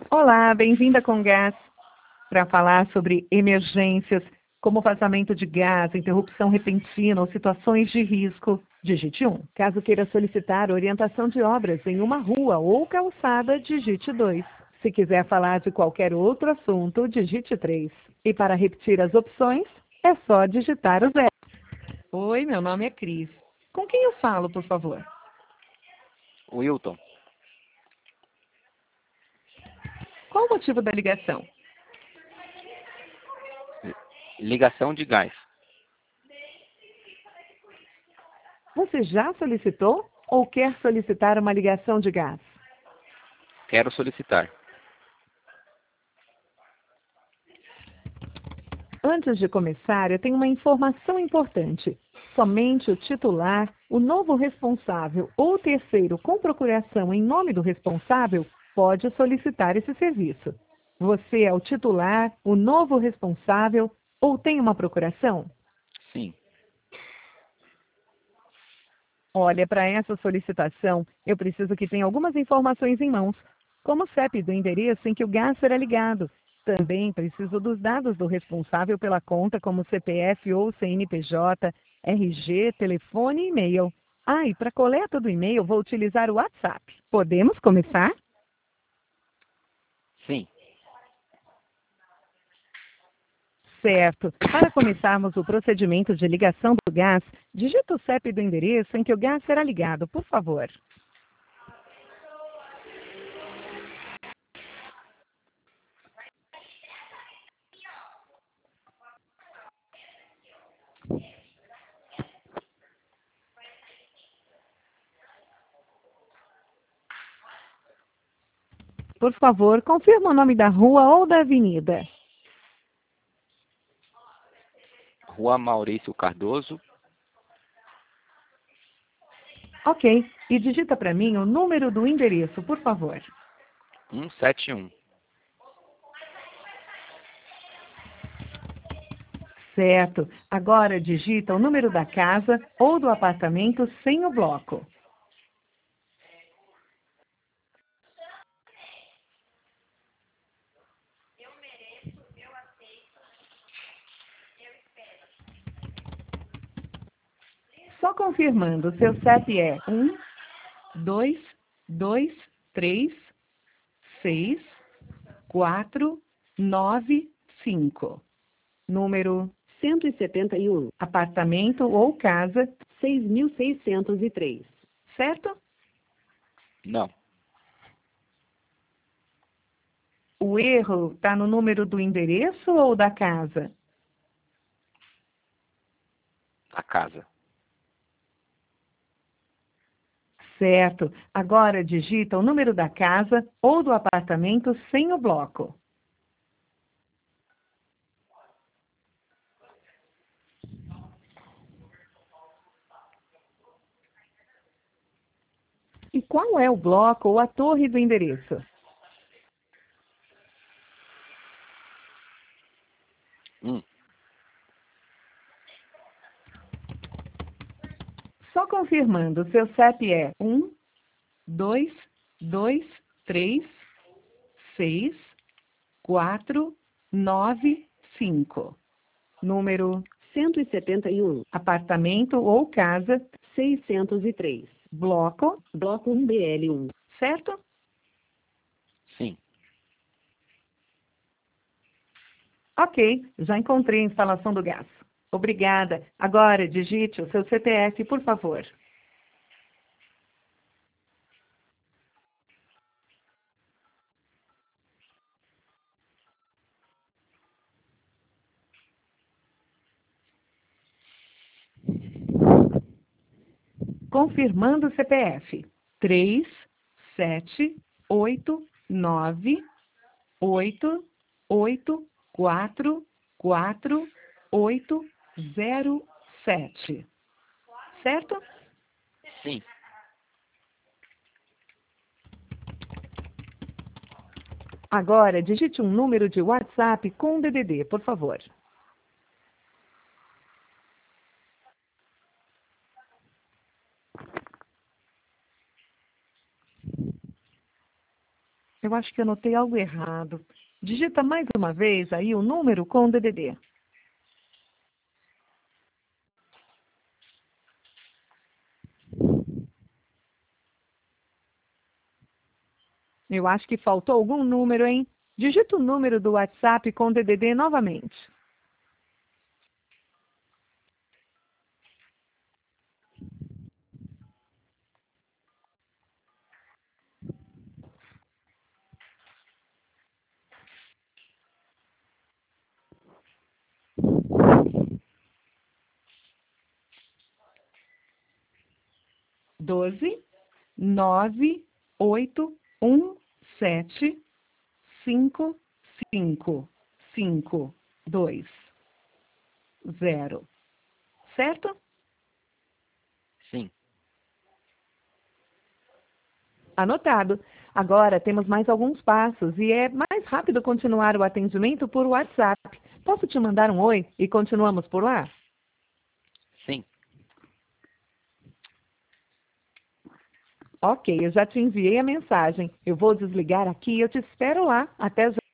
Olá, bem-vinda com gás para falar sobre emergências, como vazamento de gás, interrupção repentina ou situações de risco. Digite 1. Caso queira solicitar orientação de obras em uma rua ou calçada, digite 2. Se quiser falar de qualquer outro assunto, digite 3. E para repetir as opções, é só digitar o 0. Oi, meu nome é Cris. Com quem eu falo, por favor? Wilton, Qual o motivo da ligação? ligação de gás. Você já solicitou ou quer solicitar uma ligação de gás? Quero solicitar. Antes de começar, eu tenho uma informação importante. Somente o titular, o novo responsável ou terceiro com procuração em nome do responsável pode solicitar esse serviço. Você é o titular, o novo responsável ou tem uma procuração? Sim. Olha, para essa solicitação, eu preciso que tenha algumas informações em mãos, como o CEP do endereço em que o gás será ligado. Também preciso dos dados do responsável pela conta, como CPF ou CNPJ, RG, telefone e e-mail. Ah, e para coleta do e-mail, vou utilizar o WhatsApp. Podemos começar? Sim. Certo. Para começarmos o procedimento de ligação do gás, digita o CEP do endereço em que o gás será ligado, por favor. Por favor, confirma o nome da rua ou da avenida. Rua Maurício Cardoso, Ok. E digita para mim o número do endereço, por favor. 171. Certo. Agora digita o número da casa ou do apartamento sem o bloco. Só confirmando, seu CEP é 1, 2, 2, 3, 6, 4, 9, 5. Número 171. Apartamento ou casa 6.603. Certo? Não. O erro está no número do endereço ou da casa? A casa. Certo. Agora digita o número da casa ou do apartamento sem o bloco. E qual é o bloco ou a torre do endereço? 1. Só confirmando, seu CEP é 1, 2, 2, 3, 6, 4, 9, 5. Número 171. Apartamento ou casa 603. Bloco 1BL1. Certo? Sim. Ok, já encontrei a instalação do gás. Obrigada. Agora digite o seu CPF, por favor. Confirmando o CPF. 3, 7, 8, 9, 8, 8, 4, 4, 8, 0, 7. Certo? Sim. Agora digite um número de WhatsApp com DDD, por favor. Eu acho que anotei algo errado. Digita mais uma vez aí o número com o DDD. Eu acho que faltou algum número, hein? Digita o número do WhatsApp com o DDD novamente. Doze, nove, oito, um, sete, cinco, cinco, cinco, dois, zero. Certo? Sim. Anotado. Agora temos mais alguns passos e é mais rápido continuar o atendimento por WhatsApp. Posso te mandar um oi e continuamos por lá? Sim. Ok, eu já te enviei a mensagem. Eu vou desligar aqui e eu te espero lá. Até já.